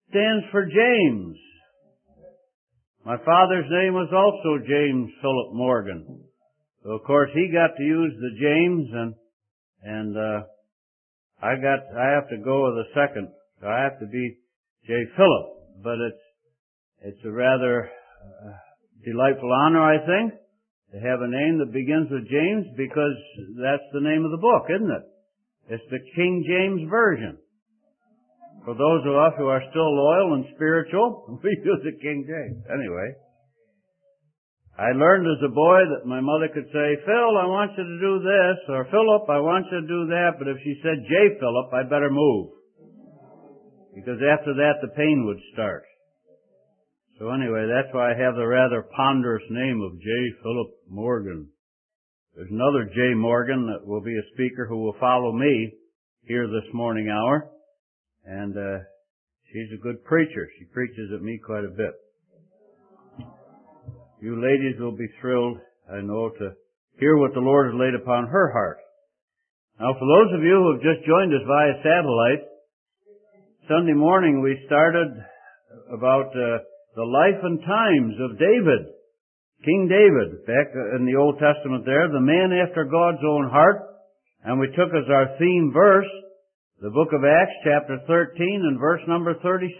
stands for James. My father's name was also James Philip Morgan. So of course he got to use the James, and I have to go with the second. So I have to be J. Philip, but it's a rather delightful honor, I think, to have a name that begins with James, because that's the name of the book, isn't it? It's the King James Version. For those of us who are still loyal and spiritual, we use the King James. Anyway, I learned as a boy that my mother could say, Phil, I want you to do this, or Philip, I want you to do that, but if she said J. Philip, I better move. Because after that, the pain would start. So anyway, that's why I have the rather ponderous name of J. Philip Morgan. There's another J. Morgan that will be a speaker who will follow me here this morning hour. And she's a good preacher. She preaches at me quite a bit. You ladies will be thrilled, I know, to hear what the Lord has laid upon her heart. Now, for those of you who have just joined us via satellite, Sunday morning we started about the life and times of David, King David, back in the Old Testament there, the man after God's own heart. And we took as our theme verse the book of Acts, chapter 13, and verse number 36.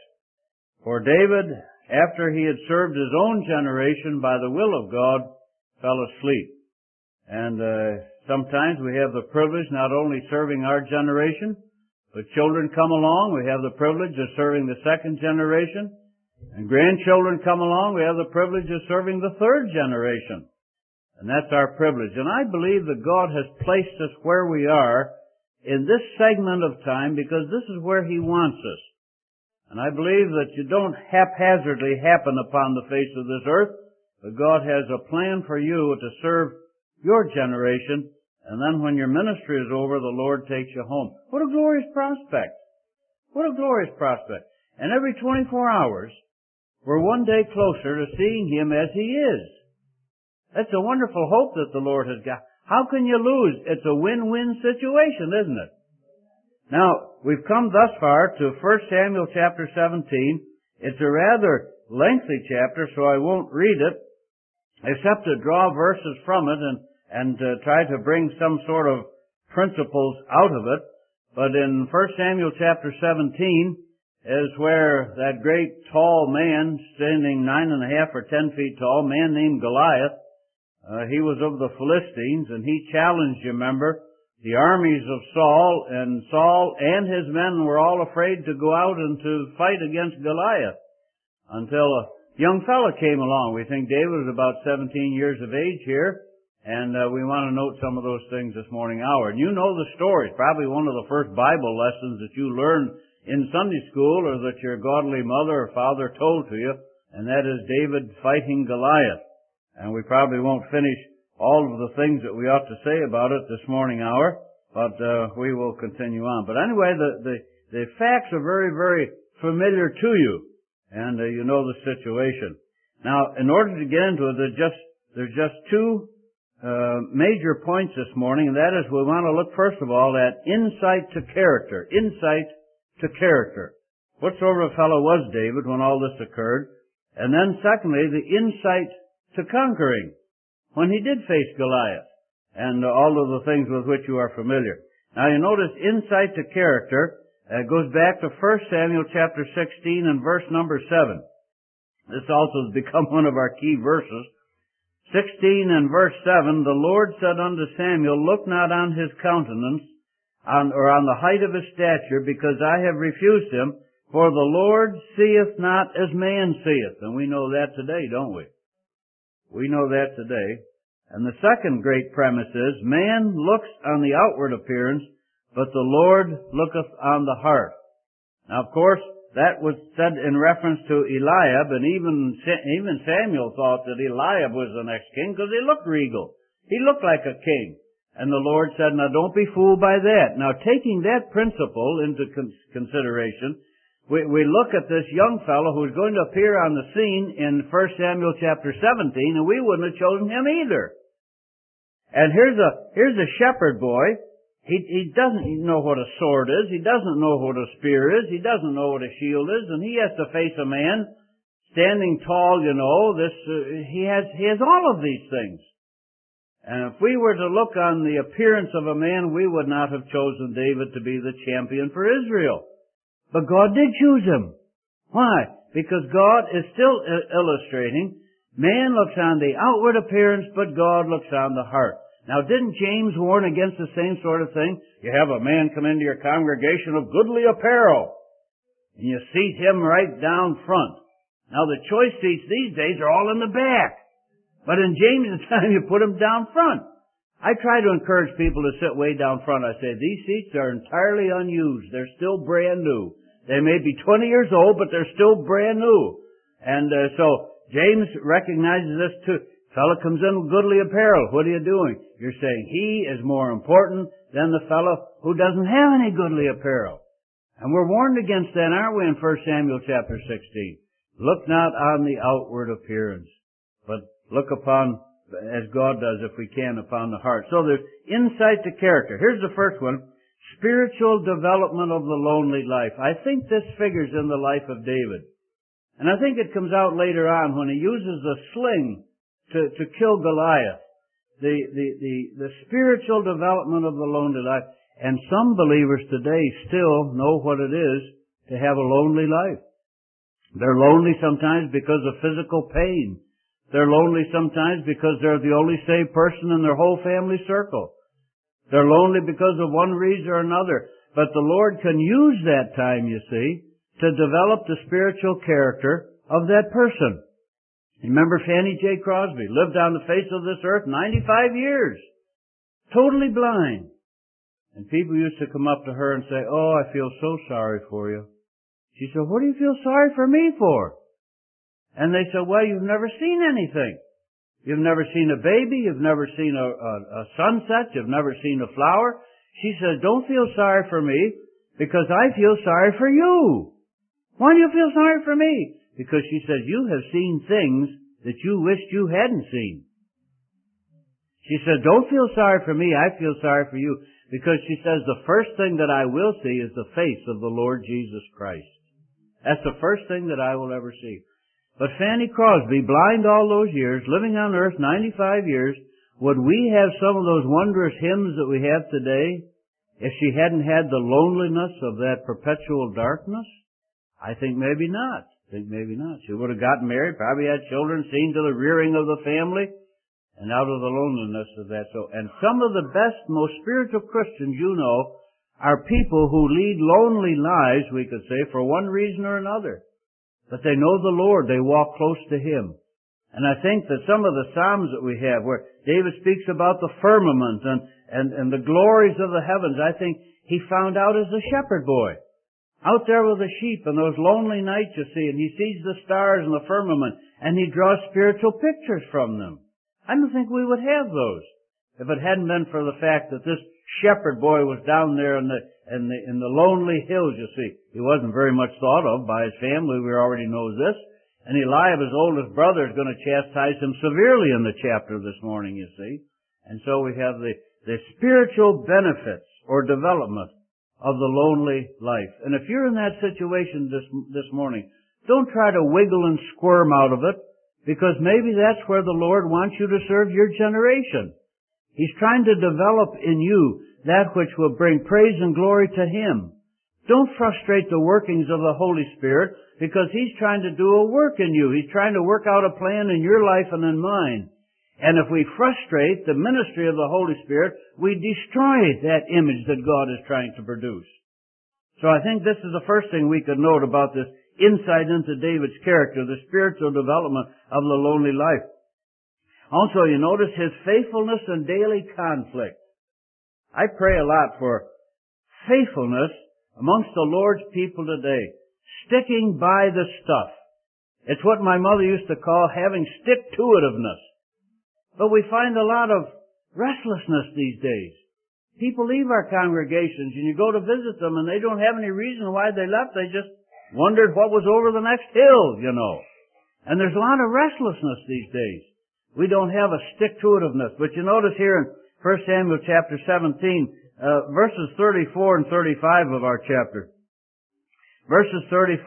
For David, after he had served his own generation by the will of God, fell asleep. And sometimes we have the privilege not only serving our generation, but children come along, we have the privilege of serving the second generation. And grandchildren come along, we have the privilege of serving the third generation. And that's our privilege. And I believe that God has placed us where we are in this segment of time because this is where He wants us. And I believe that you don't haphazardly happen upon the face of this earth, but God has a plan for you to serve your generation, and then when your ministry is over, the Lord takes you home. What a glorious prospect! What a glorious prospect. And every 24 hours, we're one day closer to seeing Him as He is. That's a wonderful hope that the Lord has got. How can you lose? It's a win-win situation, isn't it? Now, we've come thus far to 1 Samuel chapter 17. It's a rather lengthy chapter, so I won't read it, except to draw verses from it and try to bring some sort of principles out of it. But in 1 Samuel chapter 17 is where that great tall man, standing 9.5 or 10 feet tall, man named Goliath, he was of the Philistines, and he challenged, you remember, the armies of Saul, and Saul and his men were all afraid to go out and to fight against Goliath until a young fellow came along. We think David was about 17 years of age here, and we want to note some of those things this morning hour. And you know the story. It's probably one of the first Bible lessons that you learned in Sunday school, or that your godly mother or father told to you, and that is David fighting Goliath. And we probably won't finish all of the things that we ought to say about it this morning hour, but we will continue on. But anyway, the facts are very, very familiar to you, and you know the situation. Now, in order to get into it, there's just two major points this morning, and that is we want to look first of all at insight to character. Insight to character. What sort of a fellow was David when all this occurred? And then secondly, the insight to conquering, when he did face Goliath, and all of the things with which you are familiar. Now you notice insight to character goes back to 1 Samuel chapter 16 and verse number 7. This also has become one of our key verses. 16 and verse 7, the Lord said unto Samuel, look not on his countenance, or on the height of his stature, because I have refused him, for the Lord seeth not as man seeth. And we know that today, don't we? We know that today. And the second great premise is, man looks on the outward appearance, but the Lord looketh on the heart. Now, of course, that was said in reference to Eliab, and even Samuel thought that Eliab was the next king, because he looked regal. He looked like a king. And the Lord said, now don't be fooled by that. Now, taking that principle into consideration, we look at this young fellow who's going to appear on the scene in 1 Samuel chapter 17, and we wouldn't have chosen him either. And here's a shepherd boy, He doesn't know what a sword is. He doesn't know what a spear is. He doesn't know what a shield is. And he has to face a man standing tall, he has all of these things. And if we were to look on the appearance of a man, we would not have chosen David to be the champion for Israel. But God did choose him. Why? Because God is still illustrating, man looks on the outward appearance, but God looks on the heart. Now, didn't James warn against the same sort of thing? You have a man come into your congregation of goodly apparel, and you seat him right down front. Now, the choice seats these days are all in the back. But in James' time, you put him down front. I try to encourage people to sit way down front. I say, these seats are entirely unused. They're still brand new. They may be 20 years old, but they're still brand new. And so James recognizes this too. Fellow comes in with goodly apparel. What are you doing? You're saying he is more important than the fellow who doesn't have any goodly apparel. And we're warned against that, aren't we, in 1 Samuel chapter 16? Look not on the outward appearance, but look upon, as God does if we can, upon the heart. So there's insight to character. Here's the first one. Spiritual development of the lonely life. I think this figures in the life of David. And I think it comes out later on when he uses the sling to kill Goliath. The spiritual development of the lonely life. And some believers today still know what it is to have a lonely life. They're lonely sometimes because of physical pain. They're lonely sometimes because they're the only saved person in their whole family circle. They're lonely because of one reason or another. But the Lord can use that time, you see, to develop the spiritual character of that person. Remember Fanny J. Crosby, lived on the face of this earth 95 years, totally blind. And people used to come up to her and say, oh, I feel so sorry for you. She said, what do you feel sorry for me for? And they said, well, you've never seen anything. You've never seen a baby. You've never seen a sunset. You've never seen a flower. She says, don't feel sorry for me because I feel sorry for you. Why do you feel sorry for me? Because she says, you have seen things that you wished you hadn't seen. She said, don't feel sorry for me. I feel sorry for you. Because she says, the first thing that I will see is the face of the Lord Jesus Christ. That's the first thing that I will ever see. But Fanny Crosby, blind all those years, living on earth 95 years, would we have some of those wondrous hymns that we have today if she hadn't had the loneliness of that perpetual darkness? I think maybe not. She would have gotten married, probably had children, seen to the rearing of the family, and out of the loneliness of that. And some of the best, most spiritual Christians you know are people who lead lonely lives, we could say, for one reason or another. But they know the Lord. They walk close to Him. And I think that some of the Psalms that we have, where David speaks about the firmament and the glories of the heavens, I think he found out as a shepherd boy. Out there with the sheep in those lonely nights, you see, and he sees the stars and the firmament, and he draws spiritual pictures from them. I don't think we would have those if it hadn't been for the fact that this shepherd boy was down there in the lonely hills, you see. He wasn't very much thought of by his family. We already know this. And Eliab, his oldest brother, is going to chastise him severely in the chapter this morning, you see. And so we have the spiritual benefits or development of the lonely life. And if you're in that situation this morning, don't try to wiggle and squirm out of it, because maybe that's where the Lord wants you to serve your generation. He's trying to develop in you that which will bring praise and glory to Him. Don't frustrate the workings of the Holy Spirit, because He's trying to do a work in you. He's trying to work out a plan in your life and in mine. And if we frustrate the ministry of the Holy Spirit, we destroy that image that God is trying to produce. So I think this is the first thing we could note about this insight into David's character, the spiritual development of the lonely life. Also, you notice his faithfulness in daily conflict. I pray a lot for faithfulness amongst the Lord's people today. Sticking by the stuff. It's what my mother used to call having stick-to-itiveness. But we find a lot of restlessness these days. People leave our congregations and you go to visit them and they don't have any reason why they left. They just wondered what was over the next hill, you know. And there's a lot of restlessness these days. We don't have a stick-to-itiveness. But you notice here in 1 Samuel chapter 17, verses 34 and 35 of our chapter. Verses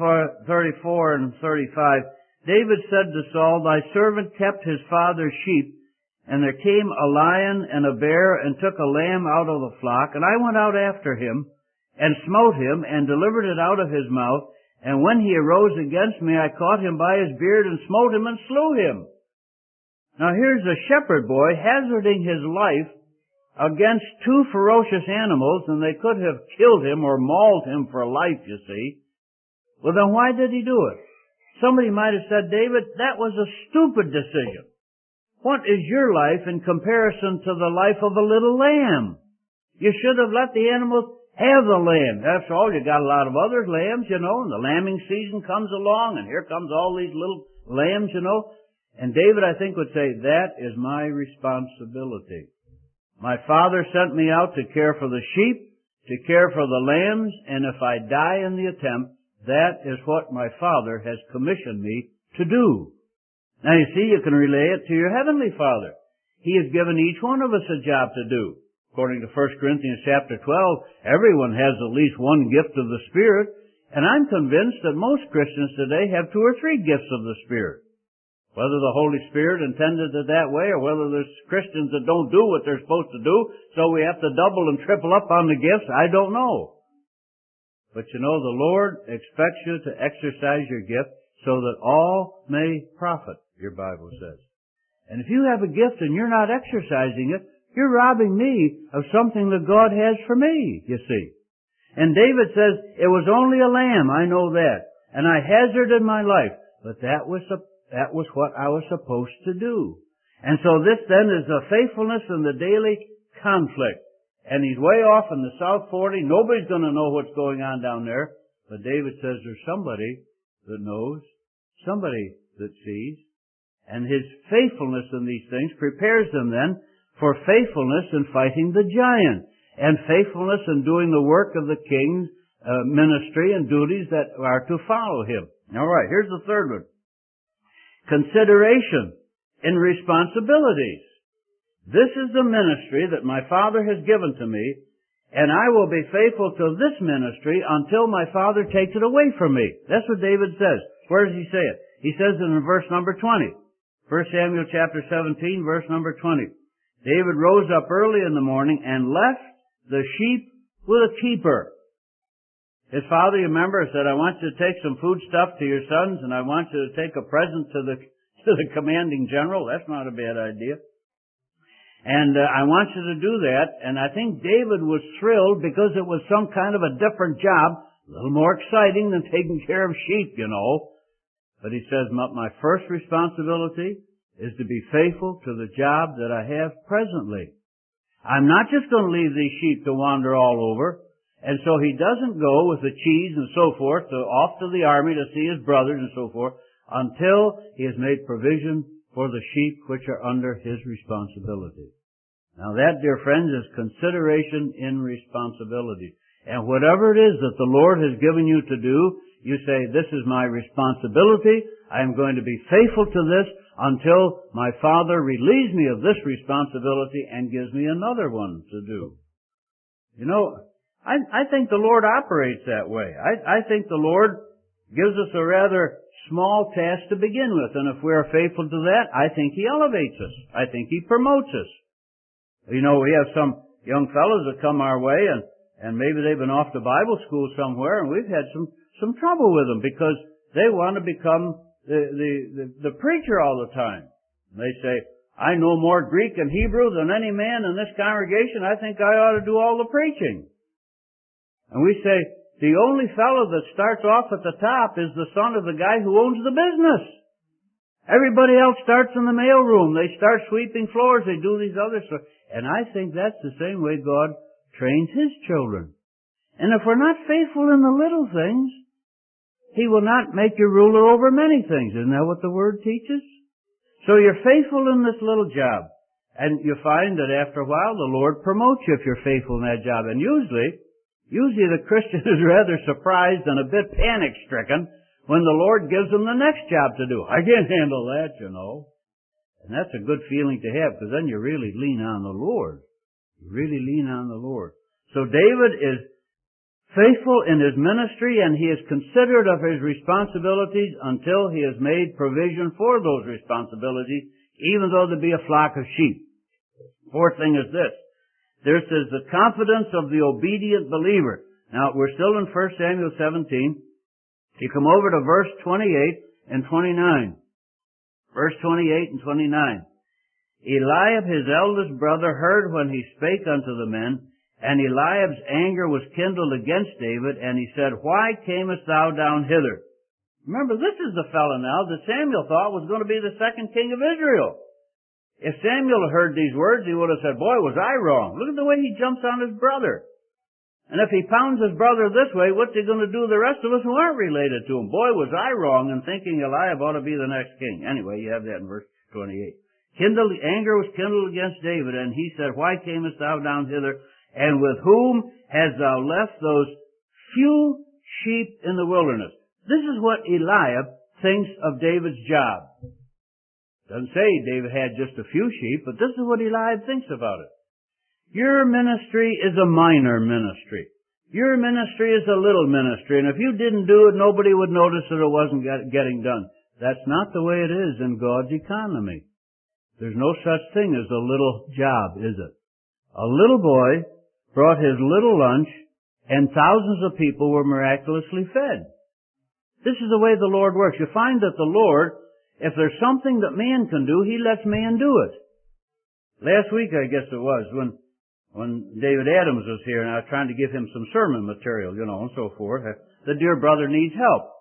34 and 35, David said to Saul, "Thy servant kept his father's sheep, and there came a lion and a bear and took a lamb out of the flock, and I went out after him and smote him and delivered it out of his mouth. And when he arose against me, I caught him by his beard and smote him and slew him." Now here's a shepherd boy hazarding his life against two ferocious animals, and they could have killed him or mauled him for life, you see. Well, then why did he do it? Somebody might have said, "David, that was a stupid decision. What is your life in comparison to the life of a little lamb? You should have let the animals have the lamb. After all, you got a lot of other lambs, and the lambing season comes along, and here comes all these little lambs, And David, I think, would say, that is my responsibility. My father sent me out to care for the sheep, to care for the lambs, and if I die in the attempt, that is what my Father has commissioned me to do. Now you see, you can relay it to your Heavenly Father. He has given each one of us a job to do. According to 1 Corinthians chapter 12, everyone has at least one gift of the Spirit, and I'm convinced that most Christians today have 2 or 3 gifts of the Spirit. Whether the Holy Spirit intended it that way, or whether there's Christians that don't do what they're supposed to do, so we have to double and triple up on the gifts, I don't know. But the Lord expects you to exercise your gift so that all may profit, your Bible says. And if you have a gift and you're not exercising it, you're robbing me of something that God has for me, you see. And David says, it was only a lamb, I know that, and I hazarded my life, but that was what I was supposed to do. And so this then is the faithfulness in the daily conflict. And he's way off in the South 40. Nobody's going to know what's going on down there. But David says there's somebody that knows, somebody that sees. And his faithfulness in these things prepares them then for faithfulness in fighting the giant, and faithfulness in doing the work of the king's ministry and duties that are to follow him. All right, here's the third one. Consideration in responsibilities. This is the ministry that my Father has given to me, and I will be faithful to this ministry until my Father takes it away from me. That's what David says. Where does he say it? He says it in verse number 20. 1 Samuel chapter 17, verse number 20. David rose up early in the morning and left the sheep with a keeper. His father, you remember, said, "I want you to take some food stuff to your sons, and I want you to take a present to the commanding general." That's not a bad idea. And I want you to do that. And I think David was thrilled because it was some kind of a different job, a little more exciting than taking care of sheep, But he says, my first responsibility is to be faithful to the job that I have presently. I'm not just going to leave these sheep to wander all over. And so he doesn't go with the cheese and so forth off to the army to see his brothers and so forth until he has made provision for the sheep which are under his responsibility. Now that, dear friends, is consideration in responsibility. And whatever it is that the Lord has given you to do, you say, this is my responsibility. I am going to be faithful to this until my Father relieves me of this responsibility and gives me another one to do. I think the Lord operates that way. I think the Lord gives us a rather small task to begin with, and if we are faithful to that, I think He elevates us. I think He promotes us. We have some young fellows that come our way, and maybe they've been off to Bible school somewhere, and we've had some trouble with them because they want to become the preacher all the time. And they say, "I know more Greek and Hebrew than any man in this congregation. I think I ought to do all the preaching." And we say, the only fellow that starts off at the top is the son of the guy who owns the business. Everybody else starts in the mailroom. They start sweeping floors. They do these other stuff. And I think that's the same way God trains His children. And if we're not faithful in the little things, He will not make you ruler over many things. Isn't that what the Word teaches? So you're faithful in this little job. And you find that after a while, the Lord promotes you if you're faithful in that job. And usually the Christian is rather surprised and a bit panic-stricken when the Lord gives them the next job to do. I can't handle that, And that's a good feeling to have, because then you really lean on the Lord. You really lean on the Lord. So David is faithful in his ministry, and he is considerate of his responsibilities until he has made provision for those responsibilities, even though there be a flock of sheep. Fourth thing is this. This is the confidence of the obedient believer. Now, we're still in 1 Samuel 17. You come over to verse 28 and 29. Verse 28 and 29. Eliab, his eldest brother, heard when he spake unto the men, and Eliab's anger was kindled against David, and he said, Why camest thou down hither? Remember, this is the fellow now that Samuel thought was going to be the second king of Israel. If Samuel heard these words, he would have said, Boy, was I wrong. Look at the way he jumps on his brother. And if he pounds his brother this way, what's he going to do to the rest of us who aren't related to him? Boy, was I wrong in thinking Eliab ought to be the next king. Anyway, you have that in verse 28. Anger was kindled against David, and he said, Why camest thou down hither? And with whom hast thou left those few sheep in the wilderness? This is what Eliab thinks of David's job. Doesn't say David had just a few sheep, but this is what Eliab thinks about it. Your ministry is a minor ministry. Your ministry is a little ministry, and if you didn't do it, nobody would notice that it wasn't getting done. That's not the way it is in God's economy. There's no such thing as a little job, is it? A little boy brought his little lunch, and thousands of people were miraculously fed. This is the way the Lord works. You find that the Lord, if there's something that man can do, He lets man do it. Last week, I guess it was, when David Adams was here, and I was trying to give him some sermon material, and so forth. The dear brother needs help.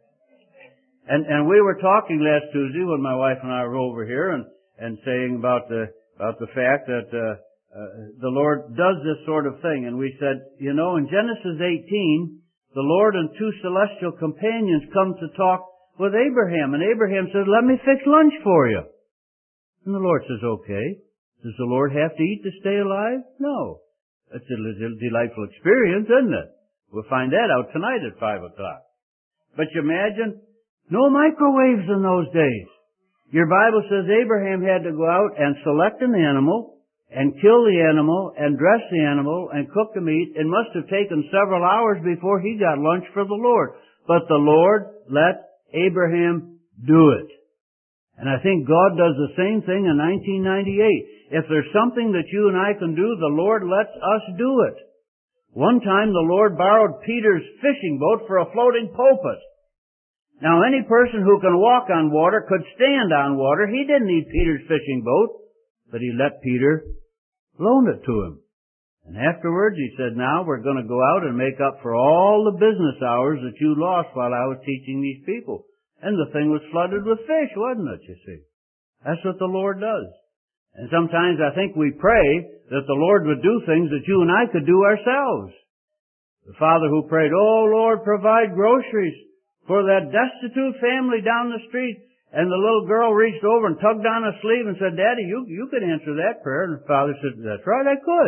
And we were talking last Tuesday when my wife and I were over here, and saying about the fact that the Lord does this sort of thing. And we said, in Genesis 18, the Lord and two celestial companions come to talk with Abraham. And Abraham says, Let me fix lunch for you. And the Lord says, Okay. Does the Lord have to eat to stay alive? No. It's a delightful experience, isn't it? We'll find that out tonight at 5 o'clock. But you imagine, no microwaves in those days. Your Bible says Abraham had to go out and select an animal, and kill the animal, and dress the animal, and cook the meat. It must have taken several hours before he got lunch for the Lord. But the Lord let Abraham do it. And I think God does the same thing in 1998. If there's something that you and I can do, the Lord lets us do it. One time the Lord borrowed Peter's fishing boat for a floating pulpit. Now any person who can walk on water could stand on water. He didn't need Peter's fishing boat, but He let Peter loan it to him. And afterwards He said, Now we're going to go out and make up for all the business hours that you lost while I was teaching these people. And the thing was flooded with fish, wasn't it, you see? That's what the Lord does. And sometimes I think we pray that the Lord would do things that you and I could do ourselves. The father who prayed, Oh Lord, provide groceries for that destitute family down the street. And the little girl reached over and tugged on his sleeve and said, Daddy, you could answer that prayer. And the father said, That's right,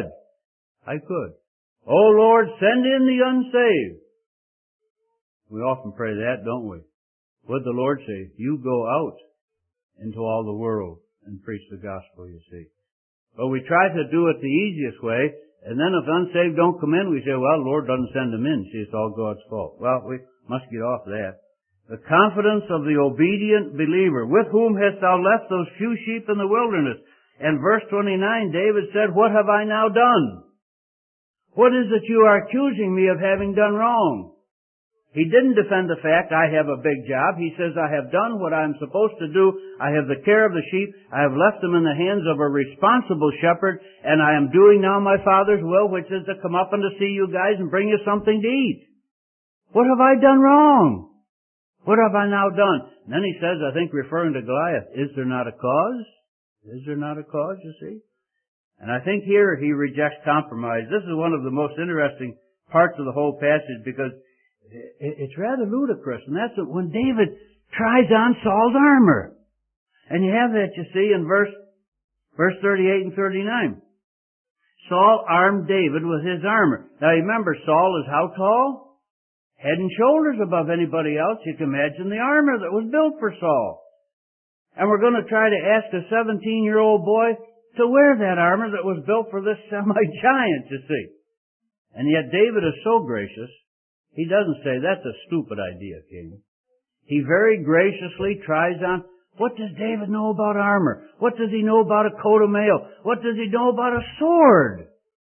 I could. Oh Lord, send in the unsaved. We often pray that, don't we? What did the Lord say? You go out into all the world and preach the gospel, you see. But we try to do it the easiest way, and then if unsaved don't come in, we say, well, the Lord doesn't send them in. See, it's all God's fault. Well, we must get off that. The confidence of the obedient believer. With whom hast thou left those few sheep in the wilderness? And verse 29, David said, What have I now done? What is it you are accusing me of having done wrong? He didn't defend the fact, I have a big job. He says, I have done what I'm supposed to do. I have the care of the sheep. I have left them in the hands of a responsible shepherd, and I am doing now my Father's will, which is to come up and to see you guys and bring you something to eat. What have I done wrong? What have I now done? And then he says, I think referring to Goliath, is there not a cause? Is there not a cause, you see? And I think here he rejects compromise. This is one of the most interesting parts of the whole passage, because it's rather ludicrous, and that's when David tries on Saul's armor. And you have that, you see, in verse 38 and 39. Saul armed David with his armor. Now remember, Saul is how tall? Head and shoulders above anybody else. You can imagine the armor that was built for Saul. And we're going to try to ask a 17-year-old boy to wear that armor that was built for this semi-giant, you see. And yet David is so gracious, he doesn't say, that's a stupid idea, King. He very graciously tries on, what does David know about armor? What does he know about a coat of mail? What does he know about a sword?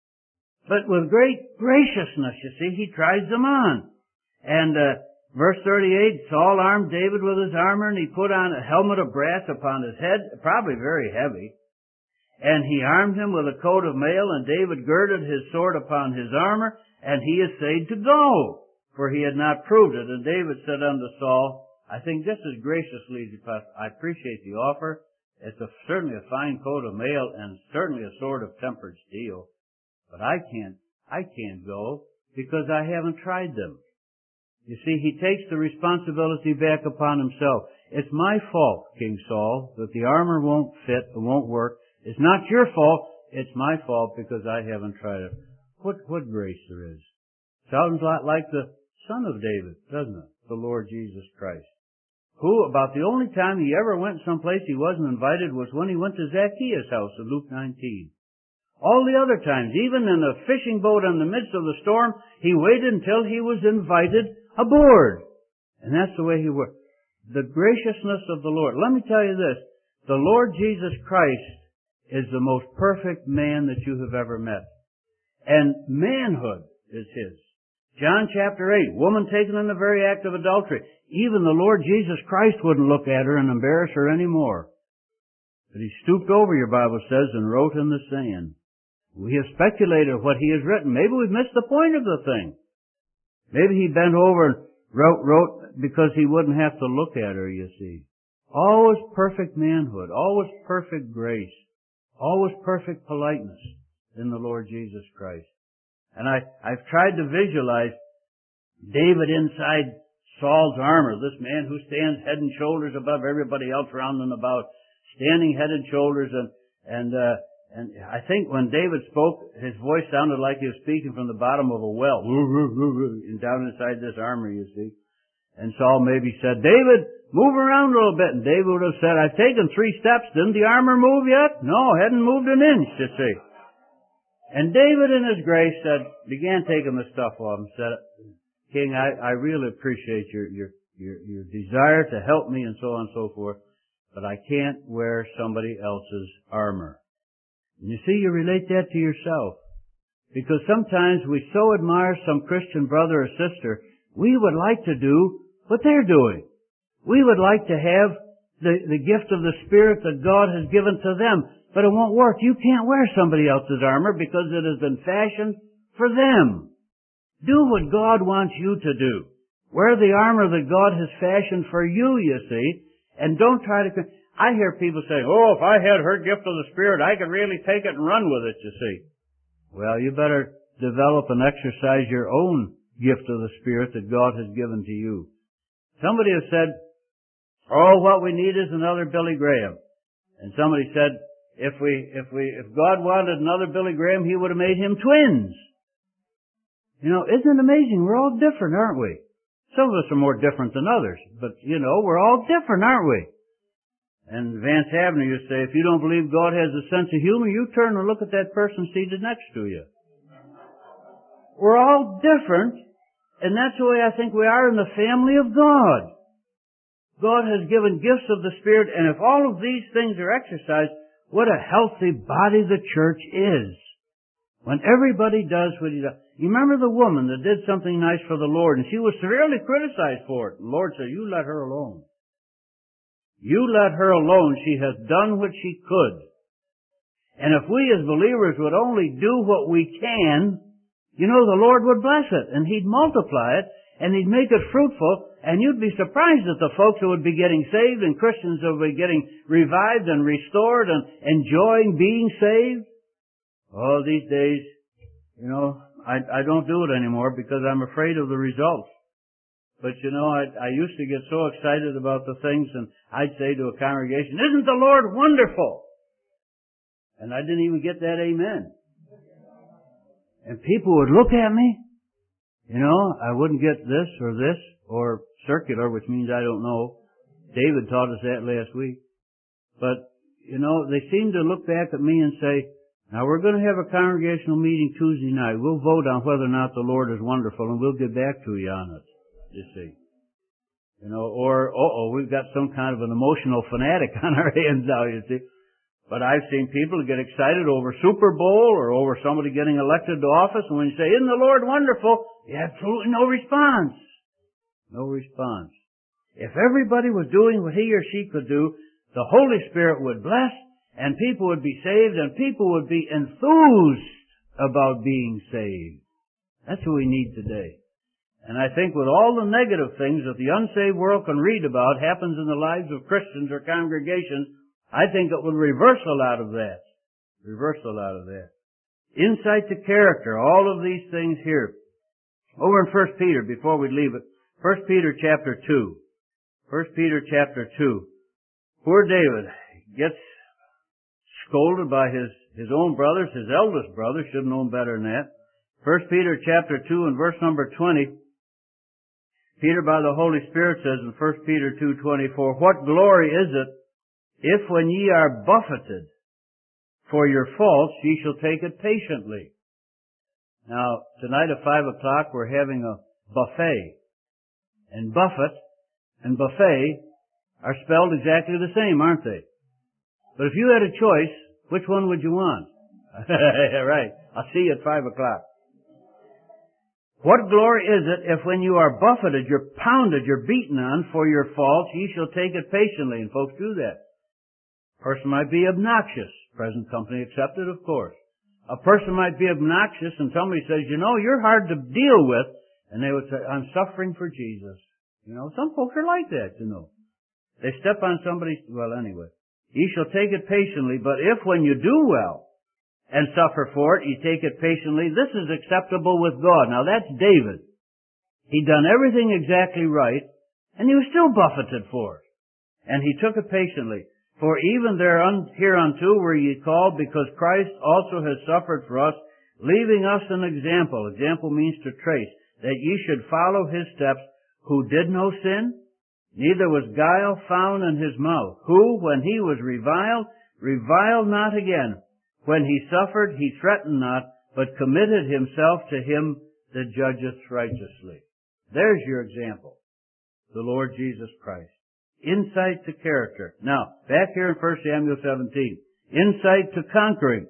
But with great graciousness, you see, he tries them on. And verse 38, Saul armed David with his armor, and he put on a helmet of brass upon his head, probably very heavy. And he armed him with a coat of mail, and David girded his sword upon his armor, and he essayed to go, for he had not proved it. And David said unto Saul, I think just as graciously as possible, I appreciate the offer. It's certainly a fine coat of mail, and certainly a sword of tempered steel. But I can't go because I haven't tried them. You see, he takes the responsibility back upon himself. It's my fault, King Saul, that the armor won't fit, it won't work. It's not your fault, it's my fault because I haven't tried it. What grace there is. Sounds a lot like the Son of David, doesn't it? The Lord Jesus Christ. Who, about the only time he ever went someplace he wasn't invited was when he went to Zacchaeus' house in Luke 19. All the other times, even in a fishing boat in the midst of the storm, he waited until he was invited aboard. And that's the way he worked. The graciousness of the Lord. Let me tell you this. The Lord Jesus Christ is the most perfect man that you have ever met. And manhood is his. John chapter 8, woman taken in the very act of adultery. Even the Lord Jesus Christ wouldn't look at her and embarrass her anymore. But he stooped over, your Bible says, and wrote in the sand. We have speculated what he has written. Maybe we've missed the point of the thing. Maybe he bent over and wrote because he wouldn't have to look at her, you see. Always perfect manhood, always perfect grace, always perfect politeness in the Lord Jesus Christ. And I've tried to visualize David inside Saul's armor, this man who stands head and shoulders above everybody else around and about, standing head and shoulders, and I think when David spoke, his voice sounded like he was speaking from the bottom of a well, and down inside this armor, you see. And Saul maybe said, David, move around a little bit. And David would have said, I've taken 3 steps. Didn't the armor move yet? No, hadn't moved an inch, you see. And David in his grace began taking the stuff off and said, King, I really appreciate your desire to help me and so on and so forth, but I can't wear somebody else's armor. And you see, you relate that to yourself. Because sometimes we so admire some Christian brother or sister, we would like to do what they're doing. We would like to have the gift of the Spirit that God has given to them. But it won't work. You can't wear somebody else's armor because it has been fashioned for them. Do what God wants you to do. Wear the armor that God has fashioned for you, you see. And don't try to... I hear people say, oh, if I had her gift of the Spirit, I could really take it and run with it, you see. Well, you better develop and exercise your own gift of the Spirit that God has given to you. Somebody has said, oh, what we need is another Billy Graham. And somebody said, if God wanted another Billy Graham, he would have made him twins. You know, isn't it amazing? We're all different, aren't we? Some of us are more different than others, but you know, we're all different, aren't we? And Vance Havner used to say, if you don't believe God has a sense of humor, you turn and look at that person seated next to you. We're all different, and that's the way I think we are in the family of God. God has given gifts of the Spirit, and if all of these things are exercised, what a healthy body the church is. When everybody does what he does. You remember the woman that did something nice for the Lord, and she was severely criticized for it. The Lord said, you let her alone. You let her alone. She has done what she could. And if we as believers would only do what we can, you know, the Lord would bless it, and He'd multiply it, and He'd make it fruitful, and you'd be surprised at the folks who would be getting saved, and Christians who would be getting revived and restored and enjoying being saved. Oh, these days, you know, I don't do it anymore because I'm afraid of the results. But you know, I used to get so excited about the things, and I'd say to a congregation, isn't the Lord wonderful? And I didn't even get that amen. And people would look at me, you know, I wouldn't get this, or circular, which means I don't know. David taught us that last week. But, you know, they seemed to look back at me and say, Now we're going to have a congregational meeting Tuesday night. We'll vote on whether or not the Lord is wonderful, and we'll get back to you on it, you see. You know, or, we've got some kind of an emotional fanatic on our hands now, you see. But I've seen people get excited over Super Bowl or over somebody getting elected to office, and when you say, isn't the Lord wonderful? Absolutely no response. No response. If everybody was doing what he or she could do, the Holy Spirit would bless, and people would be saved, and people would be enthused about being saved. That's what we need today. And I think with all the negative things that the unsaved world can read about happens in the lives of Christians or congregations, I think it will reverse a lot of that. Reverse a lot of that. Insight to character, all of these things here. Over in 1 Peter, before we leave it, 1 Peter chapter 2. 1 Peter chapter 2. Poor David gets scolded by his own brothers. His eldest brother should have known better than that. 1 Peter chapter 2 and verse number 20. Peter by the Holy Spirit says in 1 Peter 2:24, what glory is it if when ye are buffeted for your faults ye shall take it patiently. Now, tonight at 5 o'clock we're having a buffet. And buffet and buffet are spelled exactly the same, aren't they? But if you had a choice, which one would you want? Right. I'll see you at 5 o'clock. What glory is it if when you are buffeted, you're pounded, you're beaten on for your faults, ye shall take it patiently? And folks do that. A person might be obnoxious. Present company accepted, of course. A person might be obnoxious and somebody says, you know, you're hard to deal with. And they would say, I'm suffering for Jesus. You know, some folks are like that, you know. They step on somebody's, well, anyway. Ye shall take it patiently, but if when you do well and suffer for it, ye take it patiently, this is acceptable with God. Now that's David. He'd done everything exactly right, and he was still buffeted for it. And he took it patiently. For even hereunto were ye called, because Christ also has suffered for us, leaving us an example. Example means to trace, that ye should follow his steps, who did no sin, neither was guile found in his mouth, who, when he was reviled not again. When he suffered, he threatened not, but committed himself to him that judgeth righteously. There's your example, the Lord Jesus Christ. Insight to character. Now, back here in 1 Samuel 17. Insight to conquering.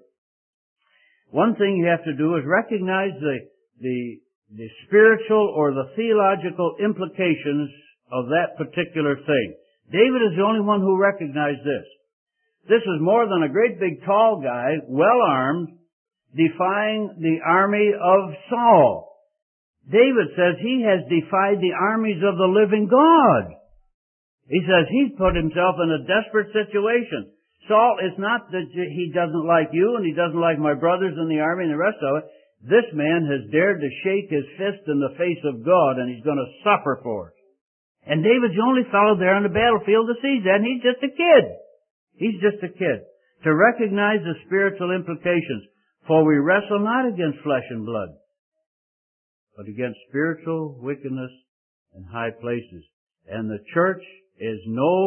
One thing you have to do is recognize the spiritual or the theological implications of that particular thing. David is the only one who recognized this. This is more than a great big tall guy, well-armed, defying the army of Saul. David says he has defied the armies of the living God. He says he's put himself in a desperate situation. Saul, it's not that he doesn't like you and he doesn't like my brothers in the army and the rest of it. This man has dared to shake his fist in the face of God, and he's going to suffer for it. And David's the only fellow there on the battlefield that sees that, and he's just a kid. He's just a kid. To recognize the spiritual implications. For we wrestle not against flesh and blood, but against spiritual wickedness in high places. And the church has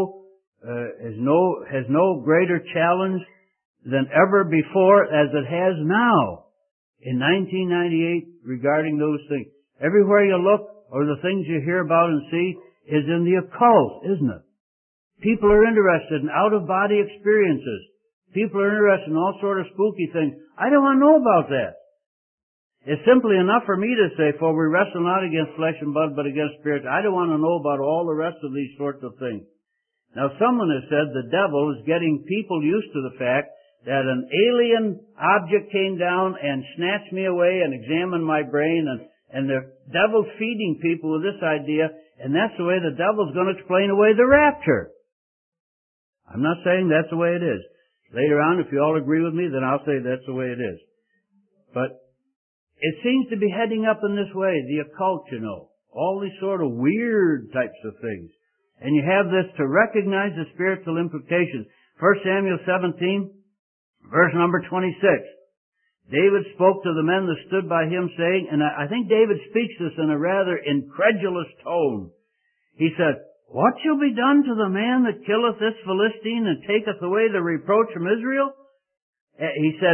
no greater challenge than ever before as it has now in 1998 regarding those things. Everywhere you look, or the things you hear about and see, is in the occult, isn't it? People are interested in out-of-body experiences. People are interested in all sort of spooky things. I don't want to know about that. It's simply enough for me to say, for we wrestle not against flesh and blood, but against spirits. I don't want to know about all the rest of these sorts of things. Now, someone has said the devil is getting people used to the fact that an alien object came down and snatched me away and examined my brain, and the devil's feeding people with this idea, and that's the way the devil's going to explain away the rapture. I'm not saying that's the way it is. Later on, if you all agree with me, then I'll say that's the way it is. But it seems to be heading up in this way, the occult, you know. All these sort of weird types of things. And you have this to recognize the spiritual implications. 1 Samuel 17, verse number 26. David spoke to the men that stood by him, saying, and I think David speaks this in a rather incredulous tone. He said, what shall be done to the man that killeth this Philistine and taketh away the reproach from Israel? He says,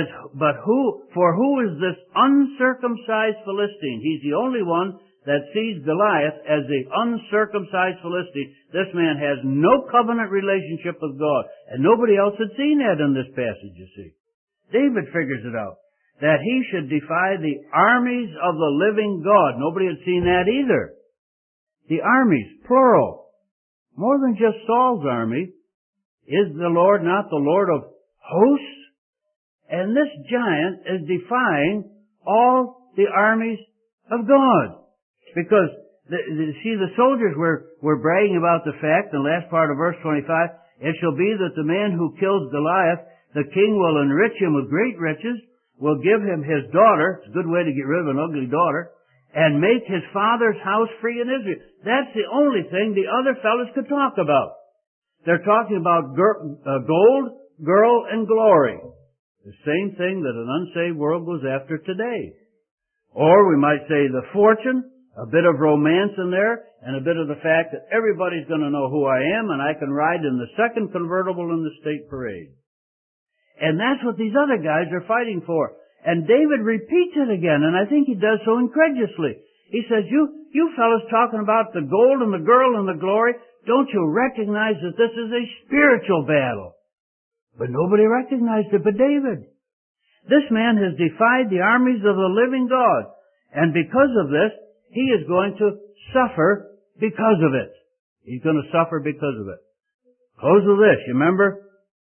for who is this uncircumcised Philistine? He's the only one that sees Goliath as the uncircumcised Philistine. This man has no covenant relationship with God. And nobody else had seen that in this passage, you see. David figures it out, that he should defy the armies of the living God. Nobody had seen that either. The armies, plural. More than just Saul's army. Is the Lord not the Lord of hosts? And this giant is defying all the armies of God. Because, the soldiers were bragging about the fact, in the last part of verse 25, it shall be that the man who kills Goliath, the king will enrich him with great riches, will give him his daughter, it's a good way to get rid of an ugly daughter, and make his father's house free in Israel. That's the only thing the other fellows could talk about. They're talking about gold, girl, and glory. The same thing that an unsaved world goes after today. Or we might say the fortune, a bit of romance in there, and a bit of the fact that everybody's going to know who I am, and I can ride in the second convertible in the state parade. And that's what these other guys are fighting for. And David repeats it again, and I think he does so incredulously. He says, you fellas talking about the gold and the girl and the glory, don't you recognize that this is a spiritual battle? But nobody recognized it but David. This man has defied the armies of the living God. And because of this, he is going to suffer because of it. He's going to suffer because of it. Close with this. You remember?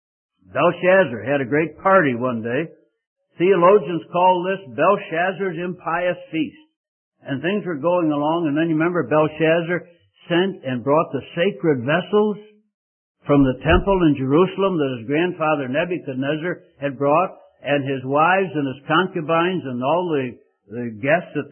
Belshazzar had a great party one day. Theologians call this Belshazzar's impious feast. And things were going along, and then you remember Belshazzar sent and brought the sacred vessels from the temple in Jerusalem that his grandfather Nebuchadnezzar had brought, and his wives and his concubines and all the guests at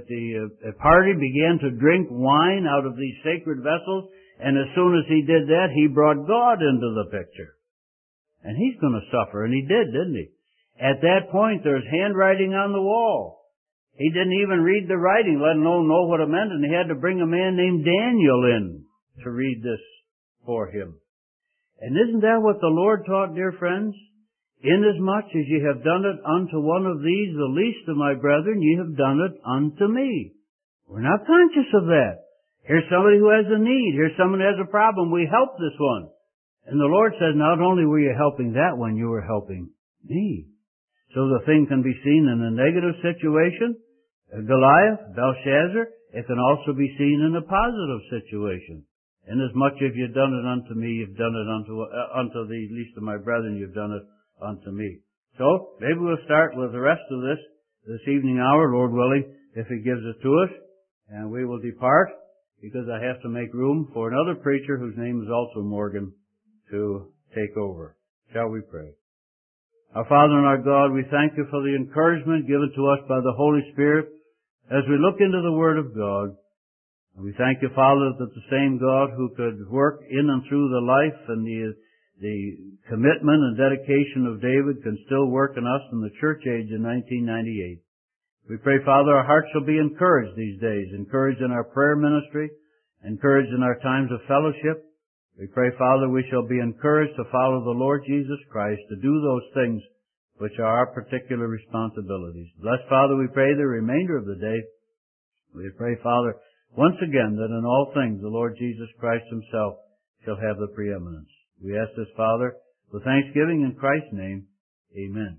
the party began to drink wine out of these sacred vessels, and as soon as he did that, he brought God into the picture. And he's going to suffer, and he did, didn't he? At that point, there's handwriting on the wall. He didn't even read the writing, let alone know what it meant, and he had to bring a man named Daniel in to read this for him. And isn't that what the Lord taught, dear friends? Inasmuch as ye have done it unto one of these, the least of my brethren, ye have done it unto me. We're not conscious of that. Here's somebody who has a need. Here's someone who has a problem. We help this one. And the Lord says, not only were you helping that one, you were helping me. So the thing can be seen in a negative situation, Goliath, Belshazzar. It can also be seen in a positive situation. Inasmuch as you've done it unto me, you've done it unto the least of my brethren, you've done it unto me. So, maybe we'll start with the rest of this evening hour, Lord willing, if He gives it to us. And we will depart, because I have to make room for another preacher whose name is also Morgan to take over. Shall we pray? Our Father and our God, we thank You for the encouragement given to us by the Holy Spirit as we look into the Word of God. And we thank You, Father, that the same God who could work in and through the life and the commitment and dedication of David can still work in us in the church age in 1998. We pray, Father, our hearts shall be encouraged these days, encouraged in our prayer ministry, encouraged in our times of fellowship. We pray, Father, we shall be encouraged to follow the Lord Jesus Christ, to do those things which are our particular responsibilities. Bless, Father, we pray the remainder of the day. We pray, Father, once again that in all things the Lord Jesus Christ Himself shall have the preeminence. We ask this, Father, with thanksgiving in Christ's name. Amen.